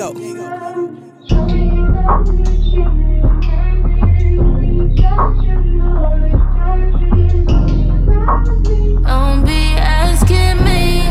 Bingo. Don't be asking me.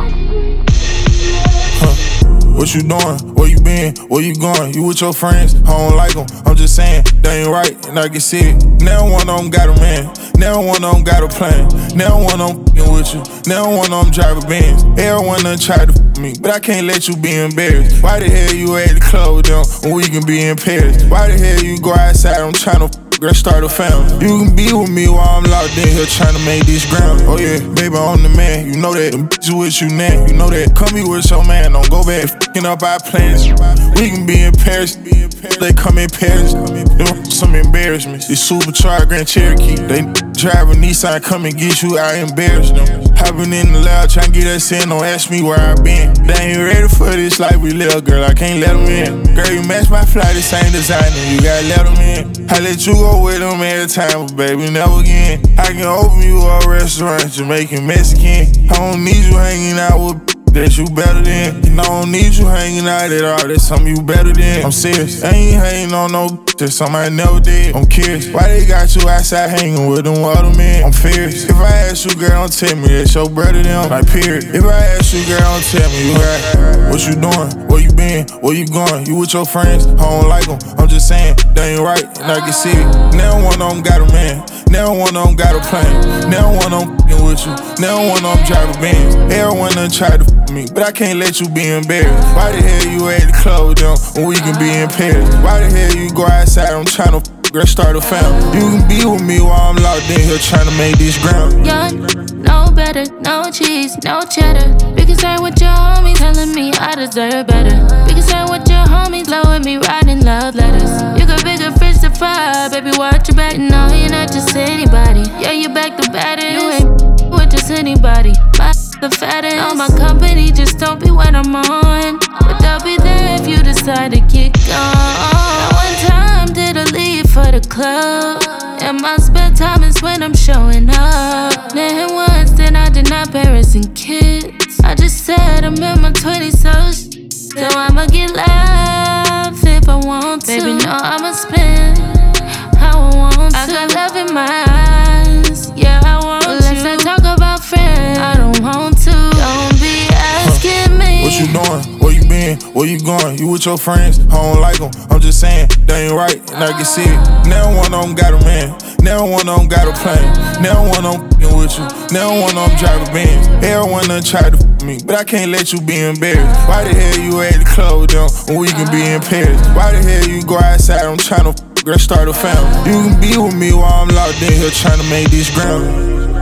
What you doing? Where you been? Where you going? You with your friends? I don't like them. I'm just saying, they ain't right, and I can see it. Now one of them got a man. Now one of them got a plan. Now one of them f***ing with you. Now one of them drive a Benz. Everyone done tried to f*** me, but I can't let you be embarrassed. Why the hell you at the club with them when we can be in Paris? Why the hell you go outside? I'm trying to girl, start a family. You can be with me while I'm locked in here trying to make this ground. Oh yeah, baby, I'm the man. You know that. Them bitches with you now. You know that. Come be with your man. Don't go back f***ing up our plans. We can be in Paris. They come in Paris. Them some embarrassment. This supercharged Grand Cherokee. They drive a Nissan, come and get you. I embarrass them. Hopping in the loud, trying to get us in. Don't ask me where I been. They ain't ready for this life we live, girl. I can't let them in. Girl, you match my fly, the same designer. You gotta let them in. I let you go with them every time, but baby, never again. I can open you a restaurant, Jamaican, Mexican. I don't need you hanging out with that you better than. And I don't need you hanging out at all, that's something you better than. I'm serious, I ain't hating on no that's something I never did. I'm curious, why they got you outside hanging with them other men? I'm fierce. If I ask you, girl, don't tell me that's your brother than. Like, period. If I ask you, girl, don't tell me you got. What you doing? Where you been? Where you going? You with your friends? I don't like them. I'm just saying, they ain't right, and I can see it. Now one of them got a man. Now one of them got a plan. Now one of them f***ing with you. Now one of them drive a Benz. Everyone done tried to f*** me, but I can't let you be embarrassed. Why the hell you at the club with them when we can be in Paris? Why the hell you go outside? I'm trying to girl, start a family. You can be with me while I'm locked in here trying to make this ground. Young, no better, no cheese, no cheddar. We can start with your homies telling me I deserve better. We can start with your homies blowing me writing love letters. You got bigger fish to fry, baby, watch your back. No, you're not just anybody. Yeah, you back the batter. You ain't with just anybody. My the fattest. All my company just don't be what I'm on, but they'll be there if you decide to kick on. One time did I leave for the club, and my spare time is when I'm showing up. Then once, then I did not Paris and kids. I just said I'm in my 20s, so I'ma get love if I want to. Baby, no, I'ma spend how I want to. I got love in my eyes, yeah, I want but let's not talk about friends, I don't want to. Don't be asking me. What you doing? Where you been? Where you going? You with your friends? I don't like them. I'm just saying, they ain't right, and I can see it. Now one of them got a man. Now one of them got a plan. Now one of them f***ing with you. Now one of them drive a Benz. Everyone done tried to f*** me, but I can't let you be embarrassed. Why the hell you at the club with them when we can be in Paris? Why the hell you go outside? I'm trying to girl, start a family. You can be with me while I'm locked in here trying to make this ground.